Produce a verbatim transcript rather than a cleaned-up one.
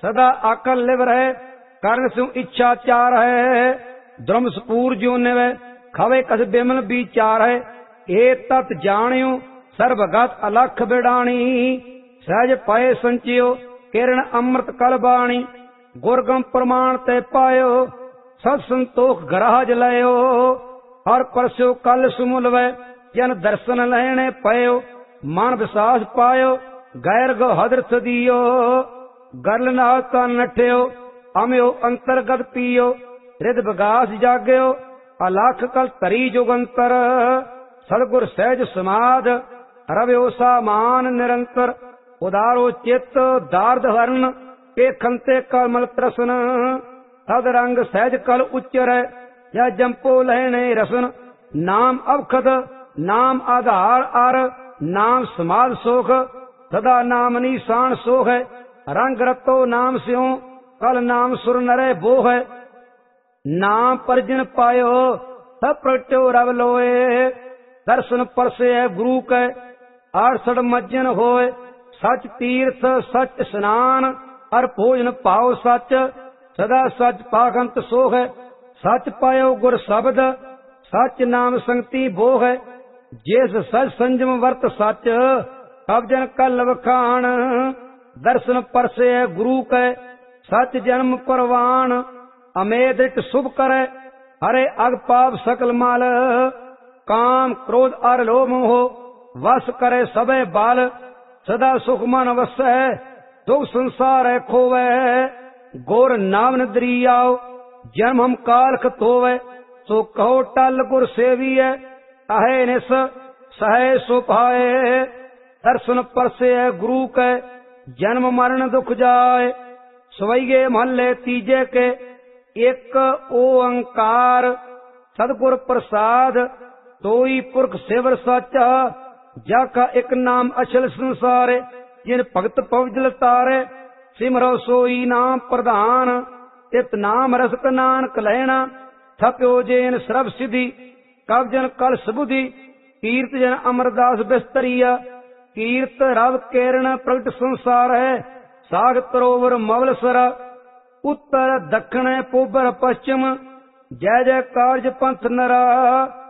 सदा आकल लिव रहे कर्ण सिंह इच्छा चार है द्रम सपूर ज्यो निवे खवे कस बिमल विचार है ए तत् जानियो सर्वगत अलख बिडाणी सहज पाए संचियो किरण अमृत कल बाणी गुरगम प्रमाण ते पायो सत संतोख गराज लयो हर परस्यो कल सुमुल वै जन दर्शन लहने पयो मन विश्वास पायो गैर गो हदरथ दियो गरल नाल तन नठियो अम्यो अंतरगत पियो रिद विगास जाग्यो अलख कल तरी जुगंतर सदगुर सहज समाध रव्यो सामान निरंतर उदारो चित्त दार्द हरण के खंते कमल त्रसन तद रंग सहज कल उच्चर या जंपो लहने रसन नाम अवखद नाम आधार आर नाम समाध सोख सदा नाम निशान सोख है रंग रतो नाम स्यों कल नाम सुर नरे बो है नाम परजन पायो सब प्रगट्यो रव लोए दर्शन परसे है गुरु के आठसठ मज्जन होए सच तीर्थ सच स्नान हर भोजन पाओ सच सदा सच पाखंत सोह है सच पायो गुर शब्द सच नाम संगति बोह है जिस सच संजम वर्त सच कब जन कल वखान दर्शन परसे है गुरु के सच जन्म परवान अमेदित शुभ करे हरे अग पाप सकल माल काम क्रोध अर लोभ हो वश करे सबे बाल सदा सुख मन वस है दुख संसार है खोवे गोर नाम न दरियाओ जन्म हम कालख धोवे सो कहो टल गुर सेवी है अहे निस सहे सो पाए दर्शन परसे है गुरु के जन्म मरण दुख जाए सवैये महल्ले तीजे के एक ओंकार सदगुर प्रसाद तोई पुरख सेवर साचा जाका एक नाम अचल संसारे जिन भगत पवजल तारे सिमरो सोई नाम प्रधान इत नाम रसक नानक लहना थप्यो जेन सरब सिद्धि कब जन कल सबुधि कीर्त जन अमरदास बिस्तरिया कीर्त रव केरण प्रगट संसार है साग तरोवर मवल सरा उत्तर दक्षिण पोबर पश्चिम जय जय कार्य पंथ नरा